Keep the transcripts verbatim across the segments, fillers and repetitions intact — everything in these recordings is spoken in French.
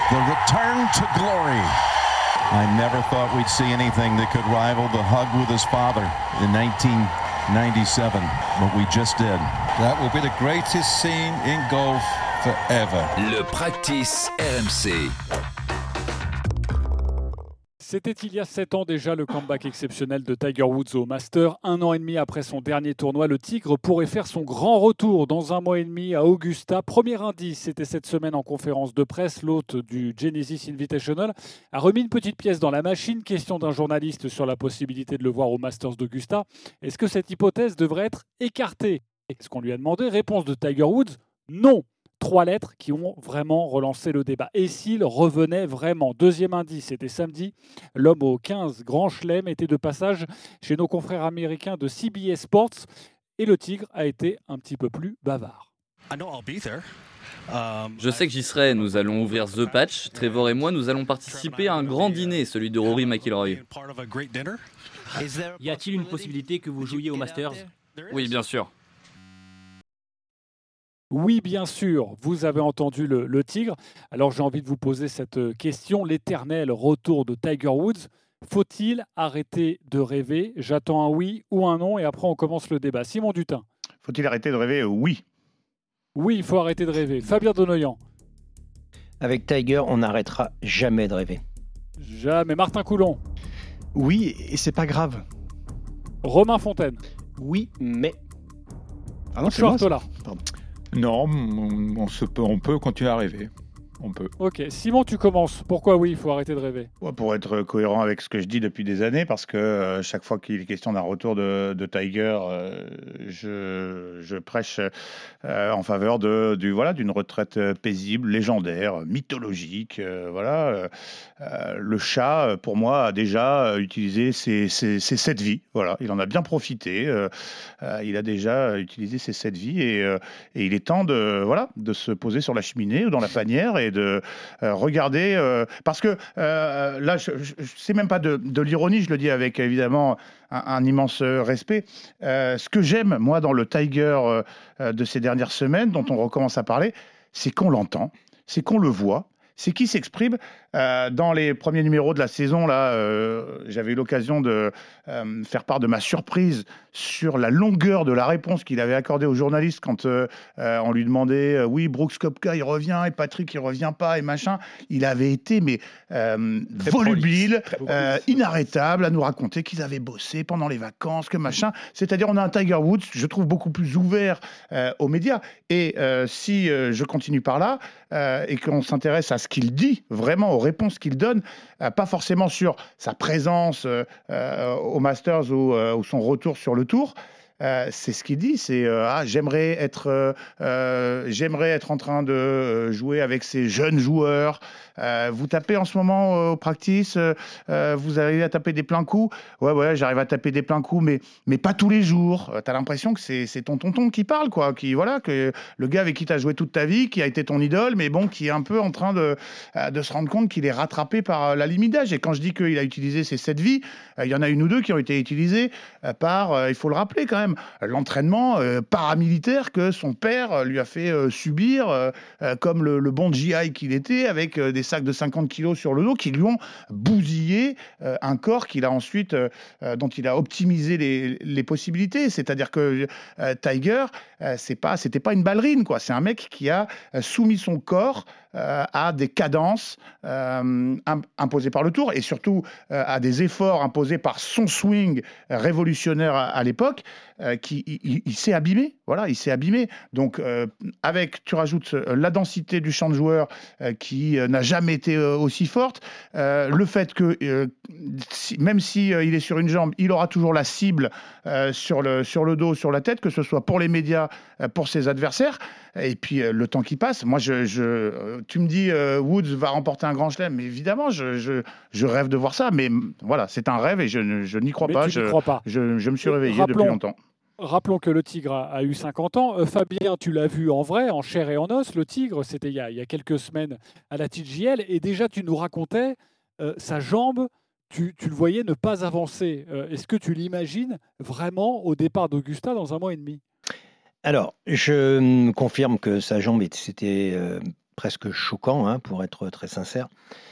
The return to glory. I never thought we'd see anything that could rival the hug with his father in nineteen ninety-seven, but we just did. That will be the greatest scene in golf forever. Le practice R M C. C'était il y a sept ans déjà le comeback exceptionnel de Tiger Woods au Masters. Un an et demi après son dernier tournoi, le Tigre pourrait faire son grand retour dans un mois et demi à Augusta. Premier indice, c'était cette semaine en conférence de presse. L'hôte du Genesis Invitational a remis une petite pièce dans la machine. Question d'un journaliste sur la possibilité de le voir au Masters d'Augusta. Est-ce que cette hypothèse devrait être écartée? Ce qu'on lui a demandé, réponse de Tiger Woods, non. Trois lettres qui ont vraiment relancé le débat. Et s'il revenait vraiment? Deuxième indice, c'était samedi. L'homme aux quinze grands chelems était de passage chez nos confrères américains de C B S Sports. Et le Tigre a été un petit peu plus bavard. Je sais que j'y serai. Nous allons ouvrir The Patch. Trevor et moi, nous allons participer à un grand dîner, celui de Rory McIlroy. Y a-t-il une possibilité que vous jouiez au Masters? Oui, bien sûr. Oui, bien sûr, vous avez entendu le, le Tigre. Alors j'ai envie de vous poser cette question. L'éternel retour de Tiger Woods. Faut-il arrêter de rêver? J'attends un oui ou un non et après on commence le débat. Simon Dutin. Faut-il arrêter de rêver? Oui. Oui, il faut arrêter de rêver. Fabien Donoyan. Avec Tiger, on n'arrêtera jamais de rêver. Jamais. Martin Coulon. Oui, et c'est pas grave. Romain Fontaine. Oui, mais... Ah non, c'est moi, ça. Là. Pardon. Non, on, on, se peut, on peut continuer à rêver. On peut. Ok, Simon, tu commences. Pourquoi oui, il faut arrêter de rêver? Ouais, pour être cohérent avec ce que je dis depuis des années, parce que euh, chaque fois qu'il est question d'un retour de, de Tiger, euh, je, je prêche euh, en faveur de, du, voilà, d'une retraite paisible, légendaire, mythologique. Euh, voilà. Euh, le chat, pour moi, a déjà utilisé ses, ses, ses sept vies. Voilà. Il en a bien profité. Euh, euh, il a déjà utilisé ses sept vies et, euh, et il est temps de, voilà, de se poser sur la cheminée ou dans la panière et de euh, regarder, euh, parce que euh, là, je, je, c'est même pas de, de l'ironie, je le dis avec évidemment un, un immense respect. Euh, ce que j'aime, moi, dans le Tiger euh, de ces dernières semaines, dont on recommence à parler, c'est qu'on l'entend, c'est qu'on le voit, c'est qu'il s'exprime. Euh, dans les premiers numéros de la saison, là, euh, j'avais eu l'occasion de euh, faire part de ma surprise sur la longueur de la réponse qu'il avait accordée aux journalistes quand euh, euh, on lui demandait euh, oui, Brooks Koepka il revient et Patrick il revient pas et machin. Il avait été mais euh, volubile, euh, inarrêtable à nous raconter qu'ils avaient bossé pendant les vacances, que machin. C'est-à-dire on a un Tiger Woods, je trouve beaucoup plus ouvert euh, aux médias. Et euh, si euh, je continue par là euh, et qu'on s'intéresse à ce qu'il dit vraiment, aux réponses qu'il donne, euh, pas forcément sur sa présence euh, euh, au Masters ou, euh, ou son retour sur le Tour. Euh, c'est ce qu'il dit, c'est euh, ah, j'aimerais être, euh, euh, j'aimerais être en train de jouer avec ces jeunes joueurs. Euh, vous tapez en ce moment euh, au practice, euh, vous arrivez à taper des pleins coups. Ouais, ouais, j'arrive à taper des pleins coups, mais mais pas tous les jours. Euh, t'as l'impression que c'est c'est ton tonton qui parle, quoi, qui voilà, que le gars avec qui t'as joué toute ta vie, qui a été ton idole, mais bon, qui est un peu en train de euh, de se rendre compte qu'il est rattrapé par la limite d'âge. Et quand je dis qu'il a utilisé ses sept vies, euh, il y en a une ou deux qui ont été utilisées euh, par, euh, il faut le rappeler quand même, l'entraînement euh, paramilitaire que son père lui a fait euh, subir, euh, euh, comme le, le bon G I qu'il était, avec euh, des sacs de cinquante kilos sur le dos qui lui ont bousillé euh, un corps qu'il a ensuite, euh, dont il a optimisé les, les possibilités. C'est-à-dire que euh, Tiger, euh, c'est pas, c'était pas une ballerine, quoi. C'est un mec qui a euh, soumis son corps euh, à des cadences euh, imposées par le Tour et surtout euh, à des efforts imposés par son swing révolutionnaire à, à l'époque. Euh, qui il, il s'est abîmé, voilà, il s'est abîmé. Donc euh, avec, tu rajoutes euh, la densité du champ de joueurs euh, qui euh, n'a jamais été euh, aussi forte, euh, le fait que euh, si, même si euh, il est sur une jambe, il aura toujours la cible euh, sur le sur le dos, sur la tête, que ce soit pour les médias, euh, pour ses adversaires. Et puis euh, le temps qui passe, moi je, je euh, tu me dis euh, Woods va remporter un grand chelem, mais évidemment je, je je rêve de voir ça, mais voilà, c'est un rêve et je, je n'y crois mais pas. Tu je, n'y crois pas. Je, je me suis Et réveillé rappelons, depuis longtemps. Rappelons que le Tigre a, a eu cinquante ans. Euh, Fabien, tu l'as vu en vrai, en chair et en os, le Tigre, c'était il y a, il y a quelques semaines à la T J L, et déjà tu nous racontais euh, sa jambe, tu, tu le voyais ne pas avancer. Euh, est-ce que tu l'imagines vraiment au départ d'Augusta dans un mois et demi? Alors, je confirme que sa jambe, c'était euh, presque choquant, hein, pour être très sincère.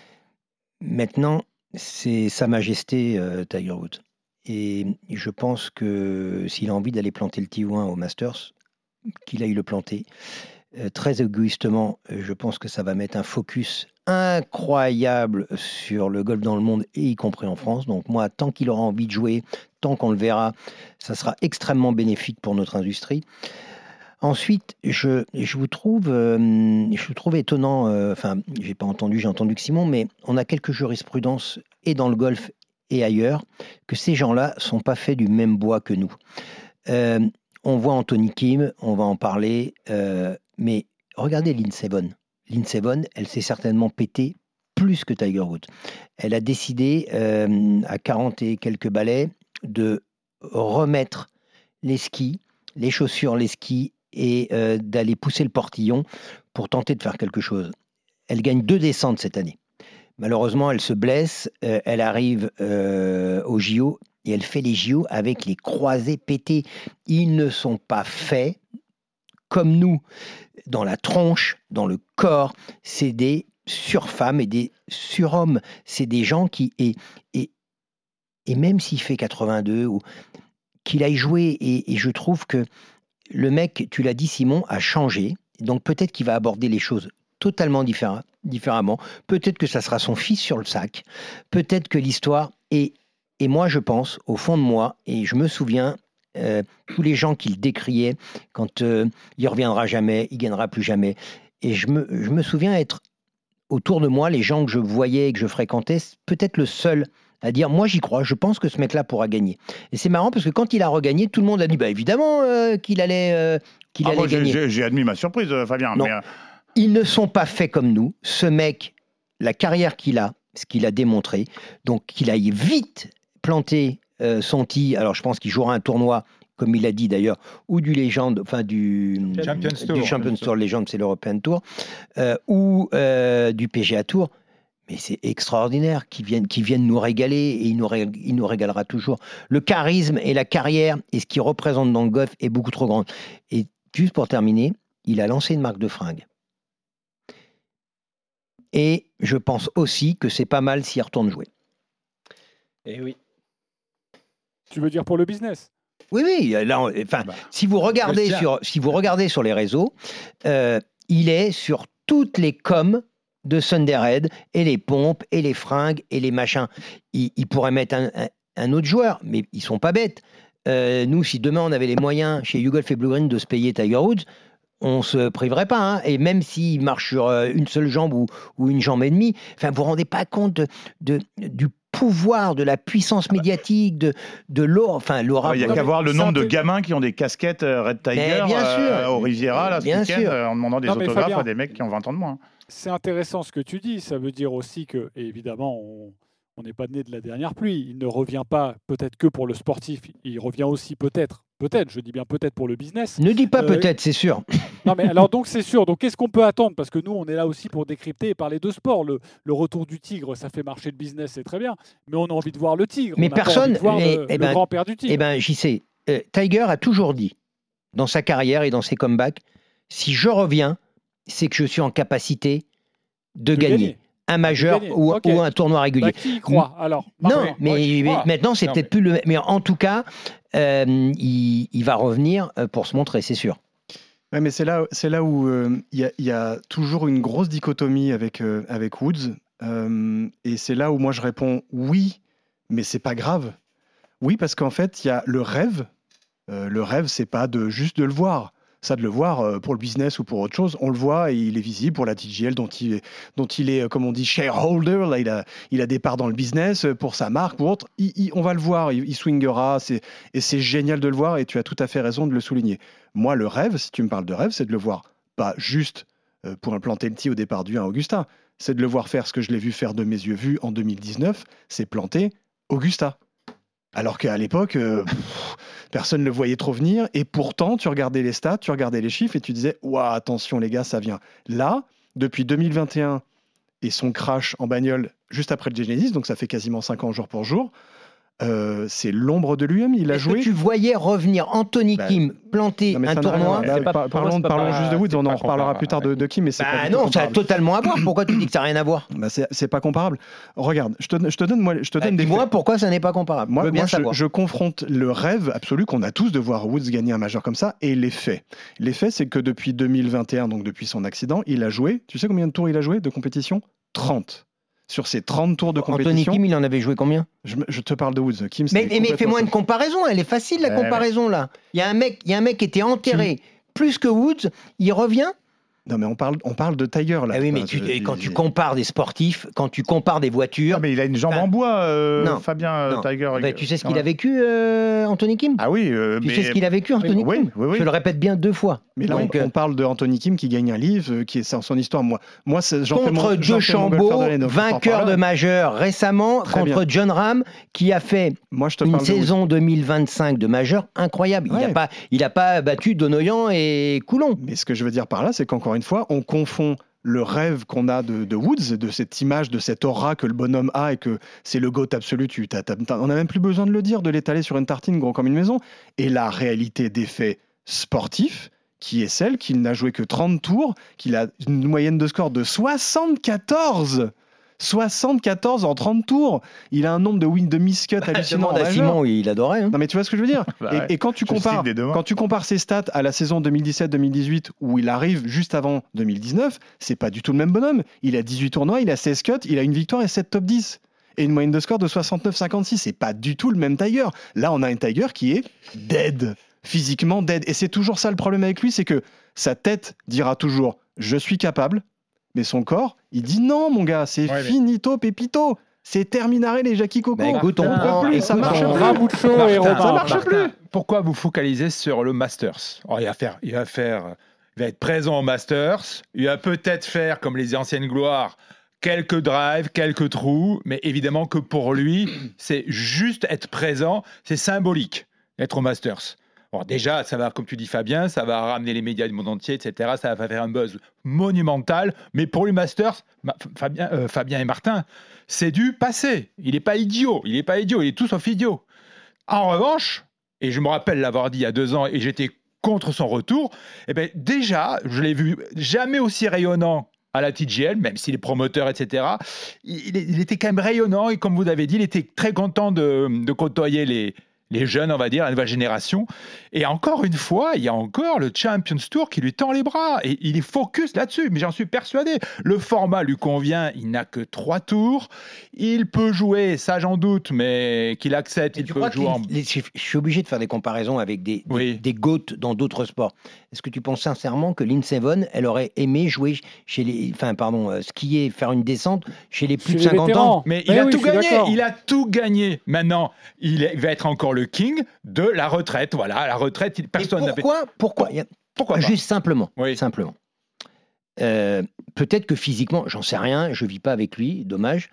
Maintenant, c'est Sa Majesté euh, Tiger Woods. Et je pense que s'il a envie d'aller planter le T un au Masters, qu'il aille le planter. Euh, très égoïstement, je pense que ça va mettre un focus incroyable sur le golf dans le monde, et y compris en France. Donc moi, tant qu'il aura envie de jouer, tant qu'on le verra, ça sera extrêmement bénéfique pour notre industrie. Ensuite, je, je vous trouve, euh, je vous trouve étonnant, euh, enfin, j'ai pas entendu, j'ai entendu que Simon, mais on a quelques jurisprudences, et dans le golf et ailleurs, que ces gens-là sont pas faits du même bois que nous. Euh, on voit Anthony Kim, on va en parler, euh, mais regardez Lindsey Vonn. Lindsey Vonn, elle s'est certainement pétée plus que Tiger Woods. Elle a décidé, euh, à quarante et quelques balais, de remettre les skis, les chaussures, les skis, et euh, d'aller pousser le portillon pour tenter de faire quelque chose. Elle gagne deux descentes cette année. Malheureusement, elle se blesse, euh, elle arrive euh, au J O, et elle fait les J O avec les croisés pétés. Ils ne sont pas faits comme nous, dans la tronche, dans le corps. C'est des surfemmes et des surhommes. C'est des gens qui... Et, et, et même s'il fait quatre-vingt-deux, ou qu'il aille jouer, et, et je trouve que le mec, tu l'as dit Simon, a changé. Donc peut-être qu'il va aborder les choses totalement différem- différemment. Peut-être que ça sera son fils sur le sac. Peut-être que l'histoire est... Et moi, je pense, au fond de moi, et je me souviens, euh, tous les gens qui le décriaient, quand euh, il reviendra jamais, il gagnera plus jamais. Et je me, je me souviens être autour de moi, les gens que je voyais et que je fréquentais, peut-être le seul à dire, moi j'y crois, je pense que ce mec-là pourra gagner. Et c'est marrant parce que quand il a regagné, tout le monde a dit, bah évidemment euh, qu'il allait, euh, qu'il ah, allait moi, gagner. J'ai, j'ai admis ma surprise, Fabien. Non, mais, euh... ils ne sont pas faits comme nous. Ce mec, la carrière qu'il a, ce qu'il a démontré, donc qu'il aille vite planter euh, son tee. Alors je pense qu'il jouera un tournoi, comme il a dit d'ailleurs, ou du Legend, enfin du Champions du Tour. Champions Tour, Legend, c'est l'European Tour, euh, ou euh, du P G A Tour. Mais c'est extraordinaire qu'ils viennent, qu'ils viennent nous régaler, et il nous, ré, il nous régalera toujours. Le charisme et la carrière et ce qu'il représente dans le golf est beaucoup trop grand. Et juste pour terminer, il a lancé une marque de fringues. Et je pense aussi que c'est pas mal s'il retourne jouer. Et oui. Tu veux dire pour le business ? Oui, oui. Là, on, enfin, Bah, si vous regardez sur, si vous regardez sur les réseaux, euh, il est sur toutes les coms de Sunday Red, et les pompes, et les fringues, et les machins. Il, il pourrait mettre un, un, un autre joueur, mais ils sont pas bêtes. Euh, nous, si demain on avait les moyens chez YouGolf et Blue Green de se payer Tiger Woods, on se priverait pas. Hein. Et même s'il marche sur une seule jambe ou, ou une jambe et demie, enfin, vous vous rendez pas compte de, de, du pouvoir, de la puissance médiatique, de, de l'aura. Enfin, l'aura. Il n'y a qu'à voir le nombre de gamins qui ont des casquettes Red Tiger bien euh, sûr. au Riviera là, ce bien week-end, sûr. euh, en demandant des Non, mais autographes Fabien, à des mecs qui ont vingt ans de moins. c'est intéressant ce que tu dis. Ça veut dire aussi que, et évidemment, on on n'est pas né de la dernière pluie. Il ne revient pas peut-être que pour le sportif. Il revient aussi peut-être, peut-être, je dis bien peut-être pour le business. Ne dis pas Euh, peut-être, c'est sûr. Non, mais alors donc c'est sûr. Donc qu'est-ce qu'on peut attendre ? Parce que nous, on est là aussi pour décrypter et parler de sport. Le, le retour du tigre, ça fait marcher le business, c'est très bien. Mais on a envie de voir le tigre. Mais on n'a pas personne- envie de voir mais- le, eh le ben- grand-père du tigre. Eh bien, j'y sais. Euh, Tiger a toujours dit, dans sa carrière et dans ses comebacks, si je reviens, c'est que je suis en capacité de, De gagner. gagner. Un majeur gagner. ou, Ok. ou un tournoi régulier. Bah, qui y croit alors ? Non, Parfait. mais, moi, j'y mais crois. maintenant, c'est Non, peut-être mais- plus le. Mais en tout cas, euh, il, il va revenir euh, pour se montrer, c'est sûr. Ouais, mais c'est là, c'est là où il euh, y, y a toujours une grosse dichotomie avec, euh, avec Woods. Euh, et c'est là où moi je réponds oui, mais c'est pas grave. Oui, parce qu'en fait, il y a le rêve. Euh, le rêve, c'est pas de juste de le voir. Ça, de le voir euh, pour le business ou pour autre chose, on le voit et il est visible pour la T G L dont il est, dont il est euh, comme on dit, shareholder. Là, il a, il a des parts dans le business euh, pour sa marque, pour autre. Il, il- on va le voir, il, il swingera. C'est, et c'est génial de le voir et tu as tout à fait raison de le souligner. Moi, le rêve, si tu me parles de rêve, c'est de le voir pas juste euh, pour implanter le tee au départ du un Augusta. C'est de le voir faire ce que je l'ai vu faire de mes yeux vus en deux mille dix-neuf, c'est planter Augusta. Alors qu'à l'époque, euh, pff, personne ne le voyait trop venir. Et pourtant, tu regardais les stats, tu regardais les chiffres et tu disais « Ouah, attention les gars, ça vient ». Là, depuis deux mille vingt et un et son crash en bagnole juste après le Genesis, donc ça fait quasiment cinq ans jour pour jour, euh, c'est l'ombre de lui-même. Il a Est-ce joué. que tu voyais revenir Anthony Bah, Kim planter Non, mais un ça n'a rien à tournoi voir. C'est pas- Par- pour moi, Parlons, c'est pas parlons pas- juste de Woods, c'est on pas en reparlera comparable. plus tard de, de Kim, mais c'est pas Bah du tout non, ça a comparable. totalement à voir. Pourquoi tu dis que ça n'a rien à voir Bah, c'est, c'est pas comparable. Regarde, je te, je te donne, moi, je te Bah, donne des Dis-moi faits. pourquoi ça n'est pas comparable. Moi, je veux bien moi, je, savoir. je confronte le rêve absolu qu'on a tous de voir Woods gagner un majeur comme ça et les faits. Les faits, c'est que depuis deux mille vingt et un, donc depuis son accident, il a joué. Tu sais combien de tours il a joué de compétition? trente. Sur ces trente tours de Anthony compétition. Kim, il en avait joué combien? je, me- je te parle de Woods. Kim, Mais, c'est mais, mais complètement fais-moi autre une comparaison, elle est facile la Ouais, comparaison là. Il y a un mec, il y a un mec qui était enterré plus que Woods, il revient. Non, mais on parle, on parle de Tiger là. Ah oui, mais Enfin, tu- je- et quand tu je- compares des sportifs, quand tu compares des voitures, Ah, mais il a une jambe Enfin, en bois, euh, non, Fabien euh, non. Tiger. bah, tu sais ce quand qu'il a même. vécu, euh, Anthony Kim. Ah oui, euh, Tu mais... sais ce qu'il a vécu, Anthony oui, Kim. oui, oui. Je le répète bien deux fois. Mais là, Donc, on, euh, on parle de Anthony Kim qui gagne un livre, euh, qui est son, son histoire. Moi, moi c'est, j'en fais mon- contre j'en Joe fais mon golfeur Chambeau, de l'année, donc on en vainqueur parlera. de majeur récemment, Très contre bien. John Ram, qui a fait Moi, je te une parle de Woods. saison deux mille vingt-cinq de majeur incroyable. Il n'a Ouais. pas, il a pas battu Donoyan et Coulon. Mais ce que je veux dire par là, c'est qu'encore une fois, on confond le rêve qu'on a de, de Woods, de cette image, de cette aura que le bonhomme a et que c'est le GOAT absolu. Tu, t'as- t'as- t'as- on n'a même plus besoin de le dire, de l'étaler sur une tartine gros comme une maison. Et la réalité des faits sportifs, qui est celle qu'il n'a joué que trente tours, qu'il a une moyenne de score de soixante-quatorze. soixante-quatorze en trente tours. Il a un nombre de wins de miss-cut hallucinant. Demande à majeur. Simon, il adorait. hein. Non mais tu vois ce que je veux dire. Bah et, ouais. et quand tu Je le compares, cite dès demain. quand tu compares ses stats à la saison deux mille dix-sept deux mille dix-huit où il arrive juste avant deux mille dix-neuf, c'est pas du tout le même bonhomme. Il a dix-huit tournois, il a seize cuts, il a une victoire et sept top dix. Et une moyenne de score de soixante-neuf virgule cinquante-six. C'est pas du tout le même Tiger. Là, on a un Tiger qui est dead, physiquement dead. Et c'est toujours ça le problème avec lui, c'est que sa tête dira toujours « je suis capable », mais son corps, il dit « non, mon gars, c'est Ouais, mais- finito, pépito ». C'est terminaré les Jackie Coco. Bah, écoute, on peut prend- plus, ça écoute, marche on- plus. Ramucho et Martin, Romain. ça marche Martin, plus. Pourquoi vous focalisez sur le Masters? Oh, il va faire, il va faire, il va être présent au Masters. Il va peut-être faire comme les anciennes gloires, quelques drives, quelques trous, mais évidemment que pour lui, c'est juste être présent, c'est symbolique être au Masters. Bon, déjà, ça va, comme tu dis Fabien, ça va ramener les médias du monde entier, et cetera. Ça va faire un buzz monumental. Mais pour le Masters, Ma- Fabien, euh, Fabien et Martin, c'est du passé. Il n'est pas idiot. Il n'est pas idiot. Il est tout sauf idiot. En revanche, et je me rappelle l'avoir dit il y a deux ans, et j'étais contre son retour, eh ben déjà, je l'ai vu jamais aussi rayonnant à la T G L, même si les promoteurs, et cetera, il, il était quand même rayonnant, et comme vous l'avez dit, il était très content de, de côtoyer les, les jeunes, on va dire, la nouvelle génération. Et encore une fois, il y a encore le Champions Tour qui lui tend les bras, et il est focus là-dessus, mais j'en suis persuadé. Le format lui convient, il n'a que trois tours, il peut jouer, ça j'en doute, mais qu'il accepte, Et il tu peut crois que jouer en... les- les- je suis obligé de faire des comparaisons avec des, des, Oui. des GOAT dans d'autres sports. Est-ce que tu penses sincèrement que Lindsey Vonn, elle aurait aimé jouer chez les, enfin pardon, euh, skier, faire une descente chez les plus Chez de les cinquante vétérans. ans? Mais Eh il a oui, tout je suis gagné, d'accord. il a tout gagné. Maintenant, il, est- il va être encore le king de la retraite. Voilà, la retraite, il- Et personne n'a fait. pourquoi, pourquoi, il y a- Pourquoi pas Juste simplement, Oui. simplement. Euh, peut-être que physiquement, j'en sais rien, je vis pas avec lui, dommage.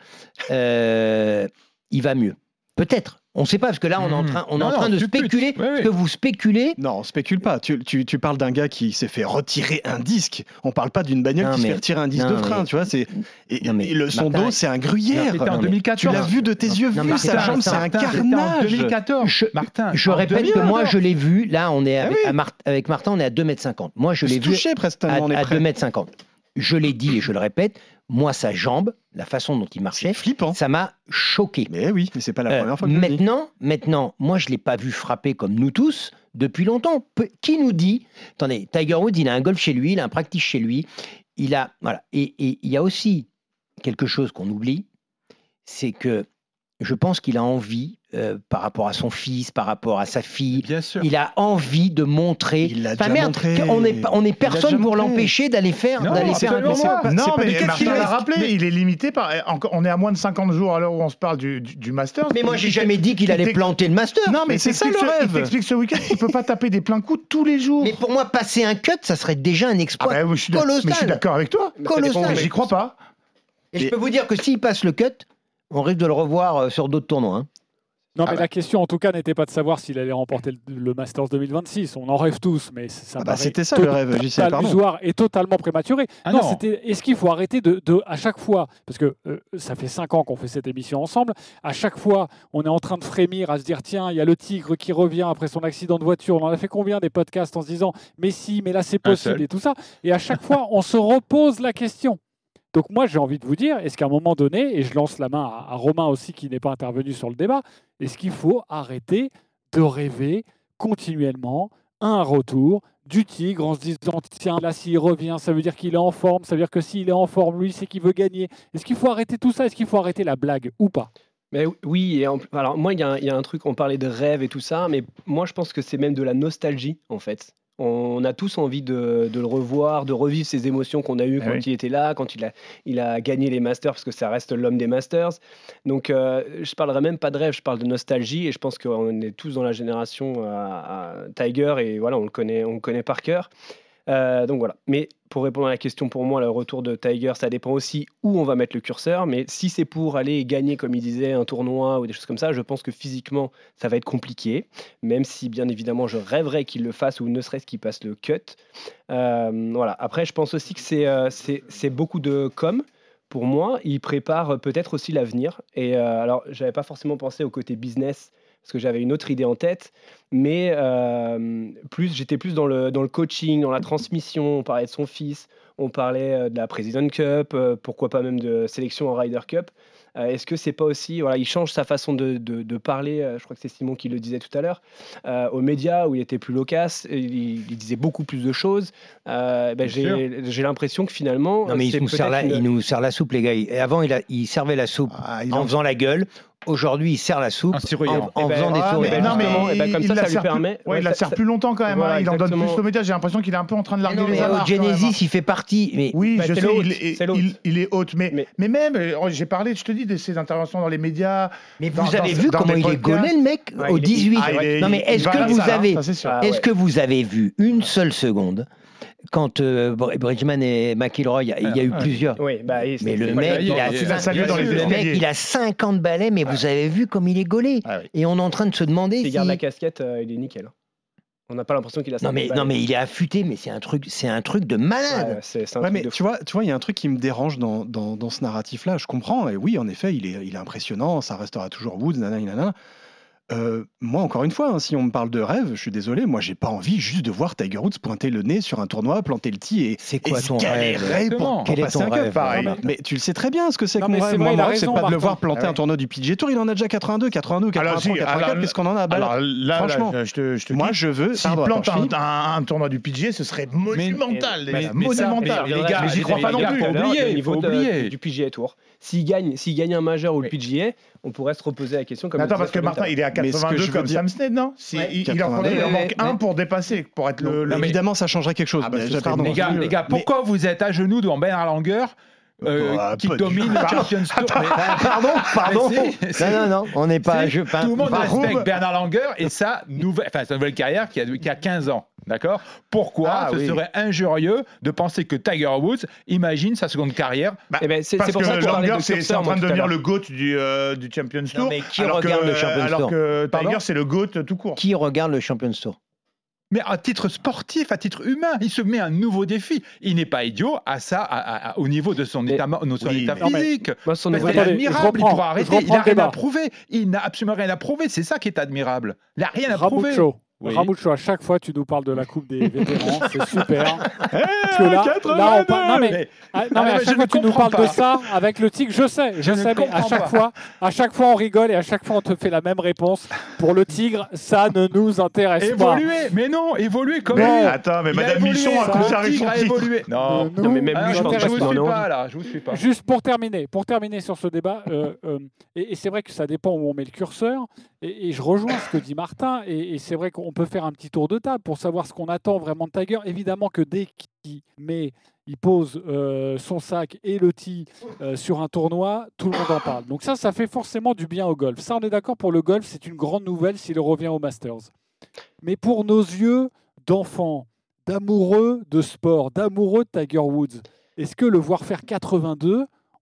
Euh, il va mieux. Peut-être. On ne sait pas parce que là, on est en Mmh. train, on est Non, en train non, de tu putes. spéculer. Oui, oui. Ce que vous spéculez. Non, on spécule pas. Tu, tu, tu parles d'un gars qui s'est fait retirer un disque. On parle pas d'une bagnole Non, qui se mais- fait retirer un disque non, de frein, mais- tu vois. C'est et, Non, mais et le son Martin- dos, c'est un gruyère. C'était en Non, mais- deux mille quatorze. Tu l'as vu de tes yeux, Non, vu mais sa Martin, jambe, c'est un Martin, c'était en carnage. deux mille quatorze. Je- Martin. Je en répète deux mille que moi, quatorze. je l'ai vu. Là, on est avec, Ah oui. à Mar- avec Martin, on est à deux mètres cinquante. Moi, je l'ai Se vu toucher presque à, tellement on est à près. deux mètres cinquante. Je l'ai dit et je le répète. Moi, sa jambe, la façon dont il C'est marchait, flippant. ça m'a choqué. Mais oui, mais c'est pas la Euh, première fois que je le dis. maintenant, maintenant, moi, je l'ai pas vu frapper comme nous tous depuis longtemps. Pe- Qui nous dit Attendez, Tiger Woods, il a un golf chez lui, il a un practice chez lui. Il a voilà. Et et il y a aussi quelque chose qu'on oublie, c'est que je pense qu'il a envie, euh, par rapport à son fils, par rapport à sa fille, Bien sûr. il a envie de montrer. Il l'a Enfin, déjà merde, montré. on n'est pas- on n'est Il l'a personne déjà pour montré. l'empêcher d'aller faire, Non, d'aller faire un absolument tournoi. pas. Non, c'est pas mais du Martin catch, l'a mais- rappelé, mais- il est limité par. encore- On est à moins de cinquante jours à l'heure où on se parle du, du, du Masters. Mais moi, j'ai Il jamais dit qu'il il allait t'ex- planter le Master. Non, mais Mais c'est ça, t'explique le ce- rêve. Il t'explique ce week-end qu'il peut pas taper des pleins coups tous les jours. Mais pour moi, passer un cut, ça serait déjà un Ah exploit bah, oui, je suis d'ac- colossal. mais je suis d'accord avec toi. Colossal. Mais j'y crois pas. Et je peux vous dire que s'il passe le cut, on risque de le revoir euh, sur d'autres tournois. hein. Non, Ah mais bah. la question, en tout cas, n'était pas de savoir s'il allait remporter le, le Masters deux mille vingt-six. On en rêve tous, mais ça Ah bah, paraît c'était ça, le rêve, J C, total- pardon. illusoire et totalement prématuré. Ah non, non. c'était. Est-ce qu'il faut arrêter de, de à chaque fois, parce que euh, ça fait cinq ans qu'on fait cette émission ensemble, à chaque fois, on est en train de frémir, à se dire tiens, il y a le tigre qui revient après son accident de voiture. On en a fait combien des podcasts en se disant mais si, mais là c'est Un possible seul. et tout ça. Et à chaque fois, on se repose la question. Donc moi, j'ai envie de vous dire, est-ce qu'à un moment donné, et je lance la main à, à Romain aussi qui n'est pas intervenu sur le débat, est-ce qu'il faut arrêter de rêver continuellement à un retour du tigre en se disant tiens, là s'il revient, ça veut dire qu'il est en forme, ça veut dire que s'il est en forme, lui, c'est qu'il veut gagner. Est-ce qu'il faut arrêter tout ça? Est-ce qu'il faut arrêter la blague ou pas? Mais oui, et en- alors moi, il y, a un- il y a un truc, on parlait de rêve et tout ça, mais moi, je pense que c'est même de la nostalgie, en fait. On a tous envie de, de le revoir, de revivre ces émotions qu'on a eues Eh quand oui. il était là, quand il a, il a gagné les Masters, parce que ça reste l'homme des Masters. Donc, euh, je parlerai même pas de rêve, je parle de nostalgie, et je pense qu'on est tous dans la génération à, à Tiger, et voilà, on le connaît, on le connaît par cœur. Euh, donc voilà. Mais pour répondre à la question, pour moi, le retour de Tiger, ça dépend aussi où on va mettre le curseur. Mais si c'est pour aller gagner, comme il disait, un tournoi ou des choses comme ça, je pense que physiquement, ça va être compliqué. Même si, bien évidemment, je rêverais qu'il le fasse ou ne serait-ce qu'il passe le cut. Euh, voilà. Après, je pense aussi que c'est, euh, c'est, c'est beaucoup de com. Pour moi, il prépare peut-être aussi l'avenir. Et euh, alors, j'avais pas forcément pensé au côté business parce que j'avais une autre idée en tête, mais euh, plus, j'étais plus dans le, dans le coaching, dans la transmission. On parlait de son fils, on parlait euh, de la President Cup, euh, pourquoi pas même de sélection en Ryder Cup. Euh, est-ce que c'est pas aussi, voilà, il change sa façon de, de, de parler, euh, je crois que c'est Simon qui le disait tout à l'heure, euh, aux médias où il était plus loquace, il, il disait beaucoup plus de choses. Euh, ben, Bien j'ai, j'ai l'impression que finalement, Non, mais c'est il nous, sert la, peut-être une- il nous sert la soupe, les gars. Et avant, il, a, il servait la soupe Ah, il en en- faisant la gueule. Aujourd'hui, il sert la soupe En souriant. en, en Eh ben, faisant des ah, sourires. mais non, mais eh ben, comme il ça, la ça lui sert plus- permet- ouais, ouais, il la ça- sert ça- plus longtemps quand même. Voilà, hein. Il en donne exactement. plus aux médias. J'ai l'impression qu'il est un peu en train de Mais larguer non, les mais amarres. au quand même, hein. Genesis, il fait partie. Mais Oui, Bah, je c'est sais, l'hôte, il, est- c'est l'hôte. il- il est haute, mais, Mais- mais, même, euh, j'ai parlé, je te dis, de ses interventions dans les médias. Mais dans- vous avez dans- vu dans comment des il est podcasts. gaulé, le mec, Ouais, au il est- dix-huit. Ah, il est- Non, mais il est-ce va à que la vous salle, hein, avez, ça, c'est sûr. Ah, est-ce ouais. que vous avez vu une seule seconde quand euh, Br- Bridgman et McIlroy, il y a- il y a eu Ouais. plusieurs. Oui, bah, et Mais c'est- le c'est pas mec, grave. il a, il l'a cinq- salué dans les le mec, escaliers. il a cinquante balais, mais vous avez vu comme il est gaulé. Ah oui. Et on est en train de se demander S'il si... garde la casquette, euh, il est nickel. On n'a pas l'impression qu'il a Non mais, cinquante non mais balles. il est affûté, mais c'est un truc, c'est un truc de Ouais, malade. c'est, c'est un Ouais, truc mais de tu vois, tu vois, il y a un truc qui me dérange dans, dans, dans ce narratif-là. Je comprends, et oui, en effet, il est, il est impressionnant, ça restera toujours Woods, nanana, nanana. Euh, moi, encore une fois, hein, si on me parle de rêve, je suis désolé, moi, j'ai pas envie juste de voir Tiger Woods pointer le nez sur un tournoi, planter le tee et, C'est et quoi se ton rêve galérer pour, Exactement. pour Quel est passer ton un cup. rêve, Pareil. Martin Mais tu le sais très bien ce que c'est Non, que mon mais rêve. c'est vrai, Moi, il mon a rêve, c'est raison, pas de le Martin. voir planter Ah ouais. un tournoi du P G A Tour. Il en a déjà quatre-vingt-deux, quatre-vingt-deux, Alors, si, quatre-vingt-trois, quatre-vingt-quatre. alors, Qu'est-ce qu'on en a Bala Alors là, Franchement, là, je te, je te moi, dis, je veux. s'il Pardon, plante attends, je un, finis. un- un tournoi du P G A, ce serait monumental. Mais- les gars, mais ça, monumental. mais les gars, Mais j'y crois les pas non gars, plus. faut oublier, le niveau faut de- oublier. du P G A Tour. S'il gagne, s'il gagne un majeur ou le P G A, on pourrait se reposer la question comme Mais le attends, parce que disait Martin, il est à Mais ce que quatre-vingt-deux je veux comme dire- Sam Snead, non Si, Ouais, il, il en, quatre-vingt-deux, il en mais- manque un mais- pour dépasser, pour être le. Mais le- évidemment, ça changerait quelque chose. Ah bah, Mais ce je- serait pardon, Les gars, je- les gars, mais- pourquoi vous êtes à genoux devant Bernard Langer euh, Ah, qui pas du- domine le Pardon. Champions Tour Mais- Pardon, pardon. Mais c'est- Non, non, non, on n'est pas. c'est- Je, enfin, Tout le monde par- respecte Bernard Langer et sa nouvelle, enfin, sa nouvelle carrière qui a, qui a quinze ans. D'accord. Pourquoi Ah, ce oui. serait injurieux de penser que Tiger Woods imagine sa seconde carrière Bah, Eh ben, c'est, Parce c'est pour que ça qu'on parlait Langer, de c'est c'est curseur, en train moi, de tout à devenir l'heure. le GOAT du, euh, du Champions Tour. mais qui alors regarde que, le Champions alors Tour que Pardon Tiger, c'est le GOAT tout court. Qui regarde le Champions Tour? Mais à titre sportif, à titre humain, il se met un nouveau défi. Il n'est pas idiot à ça, à- à- à- au niveau de son Mais- état, de son oui, état mais- Non, mais- physique. Moi, son Mais nouveau- c'est Attendez, je admirable, il reprends- pourra je arrêter. Il reprends n'a le rien débat. à prouver. Il n'a absolument rien à prouver. C'est ça qui est admirable. Il n'a rien à prouver. Ramucho, Oui. Ramucho, à chaque fois, tu nous parles de la Coupe des vétérans, c'est super. Eh, Parce que là, là, on parle- non, mais, Mais- ah, non, Ah, mais à mais je chaque fois, ne tu nous comprends parles de pas. ça avec le tigre, je sais, je, Je ne sais, mais à comprends chaque pas. fois, à chaque fois, on rigole et à chaque fois, on te fait la même réponse. Pour le tigre, ça ne nous intéresse pas. Évoluer, mais non, évoluer comme Non. lui. Attends, mais Il a Madame évolué, Michon a ça. conservé Le son tigre a titre. évolué. Non. Nous Non, mais même Ah, lui, je je ne pense intéresse pas vous qu'il en suis ait pas envie. là, je vous suis pas. Juste pour terminer, pour terminer sur ce débat, euh, euh, et, et c'est vrai que ça dépend où on met le curseur, et, et je rejoins ce que dit Martin, et, et c'est vrai qu'on peut faire un petit tour de table pour savoir ce qu'on attend vraiment de Tiger. Évidemment que dès qu'il met, il pose euh, son sac et le tee euh, sur un tournoi, tout le monde en parle. Donc ça, ça fait forcément du bien au golf. Ça, on est d'accord, pour le golf, c'est une grande nouvelle s'il revient au Masters. Mais pour nos yeux d'enfants, d'amoureux de sport, d'amoureux de Tiger Woods, est-ce que le voir faire quatre-vingt-deux,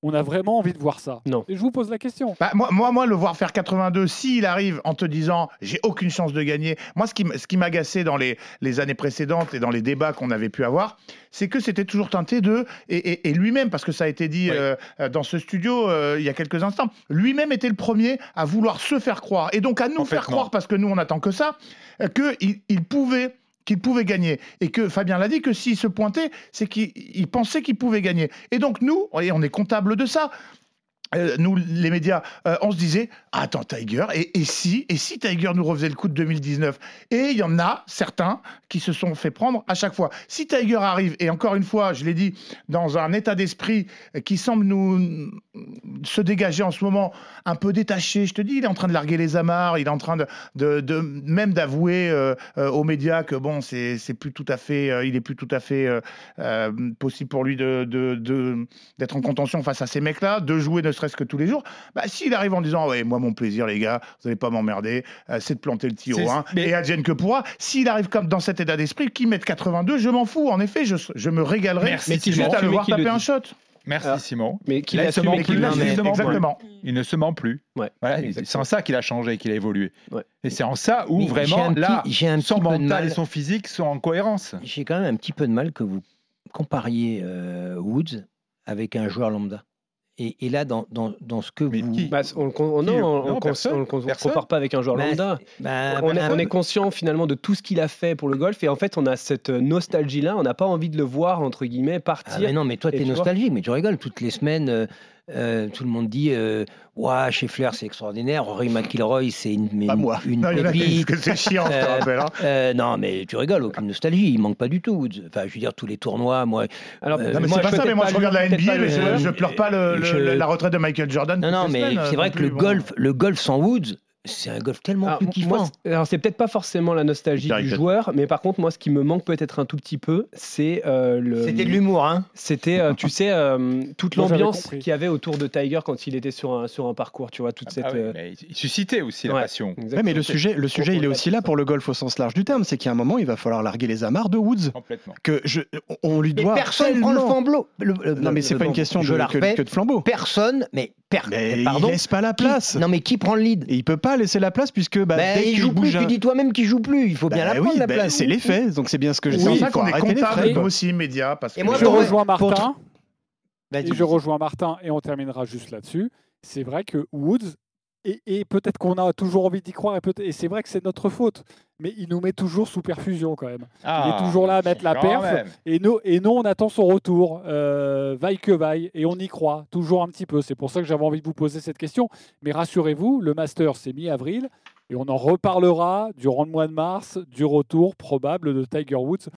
On a vraiment envie de voir ça. Non. Et je vous pose la question. Bah, moi, moi, moi, le voir faire quatre-vingt-deux, s'il arrive en te disant j'ai aucune chance de gagner, moi, ce qui, m- ce qui m'agaçait dans les, les années précédentes et dans les débats qu'on avait pu avoir, c'est que c'était toujours teinté de. Et, et- et lui-même, parce que ça a été dit Oui. euh, euh, dans ce studio euh, il y a quelques instants, lui-même était le premier à vouloir se faire croire. Et donc à nous faire Complètement. croire, parce que nous, on n'attend que ça, euh, qu'il il pouvait. qu'il pouvait gagner. Et que Fabien l'a dit, que s'il se pointait, c'est qu'il il pensait qu'il pouvait gagner. Et donc nous, et on est comptable de ça, euh, nous, les médias, euh, on se disait ah, attends, Tiger, et, et si et si Tiger nous refaisait le coup de deux mille dix-neuf. Et il y en a certains qui se sont fait prendre à chaque fois. Si Tiger arrive, et encore une fois, je l'ai dit, dans un état d'esprit qui semble nous se dégager en ce moment, un peu détaché, je te dis, il est en train de larguer les amarres, il est en train de, de, de même d'avouer euh, euh, aux médias que bon, c'est, c'est plus tout à fait, euh, il est plus tout à fait euh, euh, possible pour lui de, de, de- d'être en contention face à ces mecs-là, de jouer ne serait-ce que tous les jours. Bah, s'il arrive en disant ouais, moi mon plaisir les gars, vous n'allez pas m'emmerder, euh, c'est de planter le tir C'est- au un, mais- et advienne que pourra. S'il arrive comme dans cet état d'esprit, qu'il mette quatre-vingt-deux, je m'en fous. En effet, je, je me régalerai. Merci, mais Simon. juste à le Tu voir mets qui taper le un dit. shot. Merci Ah. Simon. Mais qu'il Là, il assume se ment et qu'il plus. le Non, dit. mais- Exactement. Exactement. Il ne se ment plus. Ouais, Voilà, c'est exactement. en ça qu'il a changé, qu'il a évolué. Ouais. Et c'est en ça où Mais j'ai vraiment, un petit- là, j'ai un son petit peu de mental mal. et son physique sont en cohérence. J'ai quand même un petit peu de mal que vous compariez euh, Woods avec un joueur lambda. Et, et là, dans, dans, dans ce que Mais vous... qui Bah, on le con- Qui, non, euh, on, non, on, personne, on le con- personne. compare pas avec un joueur Bah, lambda. bah, On est, bah, on est conscient finalement de tout ce qu'il a fait pour le golf et en fait on a cette nostalgie-là, on n'a pas envie de le voir entre guillemets Ah, partir. mais non, mais toi, Et t'es tu vois- nostalgique, mais tu rigoles. Toutes les semaines, euh, euh, tout le monde dit euh, Ouah, Scheffler, c'est extraordinaire. Rory McIlroy, c'est une, mais Pas une, moi. une Non, il y en a qui disent pépite. que c'est chiant, je te Euh, rappelle. hein. Euh, non, mais tu rigoles, aucune nostalgie. Il manque pas du tout, Woods. Enfin, je veux dire, tous les tournois, moi. Alors, Euh, Non, mais moi, c'est pas ça, peut-être mais moi pas je le- regarde la peut-être N B A, pas mais le- je, je pleure pas le- le- je- la retraite de Michael Jordan. Non, toutes non, les mais semaines, c'est non vrai que plus, le bon. golf, le golf sans Woods, c'est un golf tellement Alors, plus kiffant. moi, c'est- alors, c'est peut-être pas forcément la nostalgie Pierre du Riquet. joueur, mais par contre moi ce qui me manque peut-être un tout petit peu, c'est euh, le. C'était de l'humour, hein. C'était, euh, tu sais, euh, toute Moi, j'avais l'ambiance compris. qu'il y avait autour de Tiger quand il était sur un, sur un parcours, tu vois, toute cette. Ah oui, euh, mais il suscitait aussi la ouais, passion. exactement. Ouais, mais le sujet, le sujet, il est au-delà aussi de là ça. pour le golf au sens large du terme. C'est qu'à un moment, il va falloir larguer les amarres de Woods. Complètement. Que je, on lui Mais doit. personne prend le tellement- flambeau. Le- le- Non, mais c'est le- pas une le- question je de, la que, refais. que de flambeau. Personne, mais, per- Mais pardon. il laisse pas la Qui- place. Non, mais qui prend le lead? Et il peut pas laisser la place puisque bah, Ben, dès il qu'il joue bouge plus. un- Tu dis toi-même qu'il joue plus. Il faut bien Bah la prendre oui, la bah, place. c'est les faits. Donc c'est bien ce que je C'est dis. pour Il ça faut qu'on est arrêter les comptable, frais. nous aussi, médias. Parce Et que moi, Et je pour- rejoins pour- Martin. Vas-y, Et je rejoins Martin et on terminera juste là-dessus. C'est vrai que Woods, et, et peut-être qu'on a toujours envie d'y croire, et, peut- et c'est vrai que c'est notre faute, mais il nous met toujours sous perfusion quand même. Ah, il est toujours là à mettre la quand perf, même. et nous, et nous on attend son retour, euh, vaille que vaille, et on y croit toujours un petit peu. C'est pour ça que j'avais envie de vous poser cette question. Mais rassurez-vous, le Master c'est mi-avril, et on en reparlera durant le mois de mars du retour probable de Tiger Woods